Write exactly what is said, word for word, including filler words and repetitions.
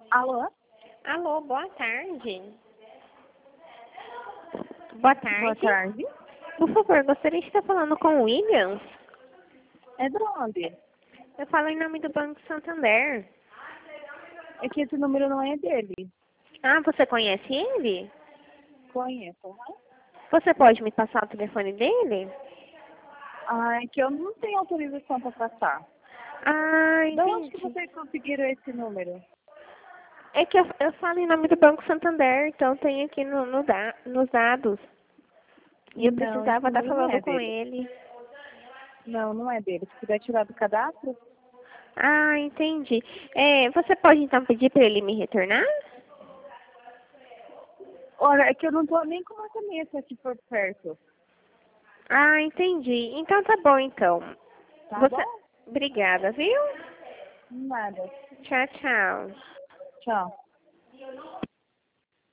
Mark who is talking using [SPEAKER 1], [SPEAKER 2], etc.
[SPEAKER 1] Alô?
[SPEAKER 2] Alô, boa tarde. Boa tarde.
[SPEAKER 1] Boa tarde.
[SPEAKER 2] Por favor, gostaria de estar falando com o Williams.
[SPEAKER 1] É de onde?
[SPEAKER 2] Eu falo em nome do Banco Santander.
[SPEAKER 1] É que esse número não é dele.
[SPEAKER 2] Ah, você conhece ele?
[SPEAKER 1] Conheço. Uhum.
[SPEAKER 2] Você pode me passar o telefone dele?
[SPEAKER 1] Ah, é que eu não tenho autorização para passar.
[SPEAKER 2] Ah,
[SPEAKER 1] De onde que
[SPEAKER 2] entendi.
[SPEAKER 1] vocês conseguiram esse número?
[SPEAKER 2] É que eu, eu falo em nome do Banco Santander, então tem aqui no, no da, nos dados. E eu
[SPEAKER 1] Não, esse
[SPEAKER 2] precisava estar
[SPEAKER 1] número não
[SPEAKER 2] falando
[SPEAKER 1] é
[SPEAKER 2] com
[SPEAKER 1] dele.
[SPEAKER 2] ele.
[SPEAKER 1] Não, não é dele. Se puder tirar do cadastro?
[SPEAKER 2] Ah, entendi. É, você pode então pedir para ele me retornar?
[SPEAKER 1] Olha, é que eu não tô nem com uma caneta aqui por perto.
[SPEAKER 2] Ah, entendi. Então tá bom, então.
[SPEAKER 1] Tá
[SPEAKER 2] Você...
[SPEAKER 1] bom?
[SPEAKER 2] Obrigada, viu?
[SPEAKER 1] Nada.
[SPEAKER 2] Tchau, tchau.
[SPEAKER 1] Tchau.